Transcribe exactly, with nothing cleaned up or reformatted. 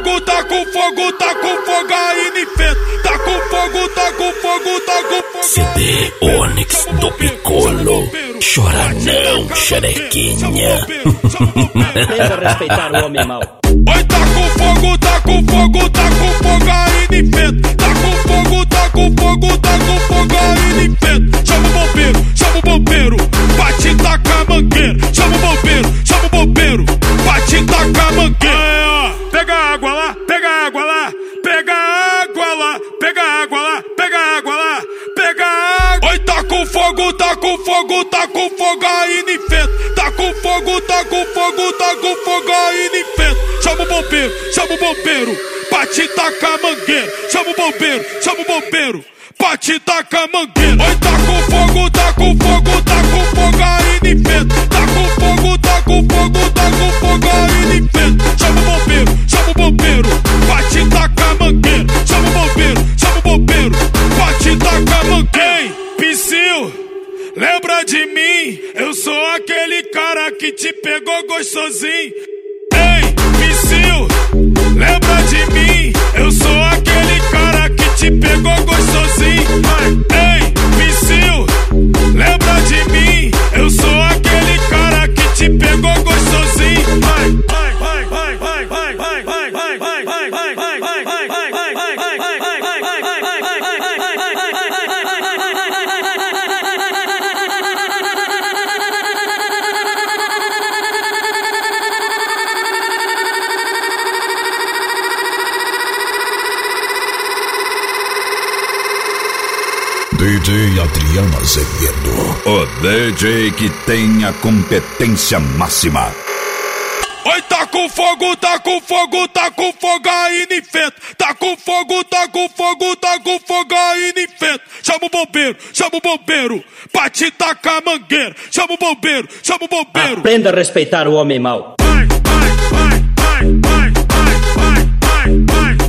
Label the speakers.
Speaker 1: fogo, tá com fogo, tá com fogo aí no enfeite. Tá com fogo, tá com fogo, tá com fogo.
Speaker 2: C D Onyx do Piccolo. Chora não, xerequinha.
Speaker 3: Tenta respeitar o homem mau.
Speaker 1: Oi, tá com fogo, tá com fogo, tá com fogo aí no enfeite. Tá com fogo, tá com fogo, tá com fogo aí no enfeite. Chama o bombeiro, chama o bombeiro, pra te tacar a mangueira. Chama o bombeiro, chama o bombeiro, pra te tacar a mangueira. Pega água lá, pega água lá, pega água lá, pega água lá, pega água lá, pega água. Oi, tá com fogo, tá com fogo, tá com fogo aí no enfeite. Tá com fogo, tá com fogo, tá com fogo aí no enfeite. Chama o bombeiro, chama o bombeiro, pra te tacar a mangueira. Chama o bombeiro, chama o bombeiro, pra te tacar a mangueira. Oi, tá com fogo, tá com fogo, tá com fogo aí no enfeite. Tá com fogo, tá com fogo, tá com fogo aí no enfeite. Chama o bombeiro, chama o bombeiro, pra te tacar a mangueira. Chama o bombeiro, chama o bombeiro, pra te tacar a mangueira. Ei, Psyu, lembra de mim? Eu sou aquele cara que te pegou gostosinho. Ei, Psyu, lembra de mim? Eu sou aquele cara que te pegou gostosinho. Ei, Psyu, lembra de mim? Eu sou aquele cara que te pegou gostosinho. Vai, vai, vai, vai, vai, vai, vai, vai, vai, vai, vai, vai, vai, vai, vai, vai, vai, vai, vai, vai,
Speaker 4: D J Adriano Azevedo,
Speaker 5: o D J que tem a competência máxima.
Speaker 1: Oi, tá com fogo, tá com fogo, tá com fogo aí no enfeite. Tá com fogo, tá com fogo, tá com fogo aí no enfeite. Chama o bombeiro, chama o bombeiro, pra te tacar a mangueira. Chama o bombeiro, chama o bombeiro.
Speaker 3: Aprenda a respeitar o homem mau.
Speaker 1: Vai, vai, vai, vai, vai, vai, vai, vai, vai.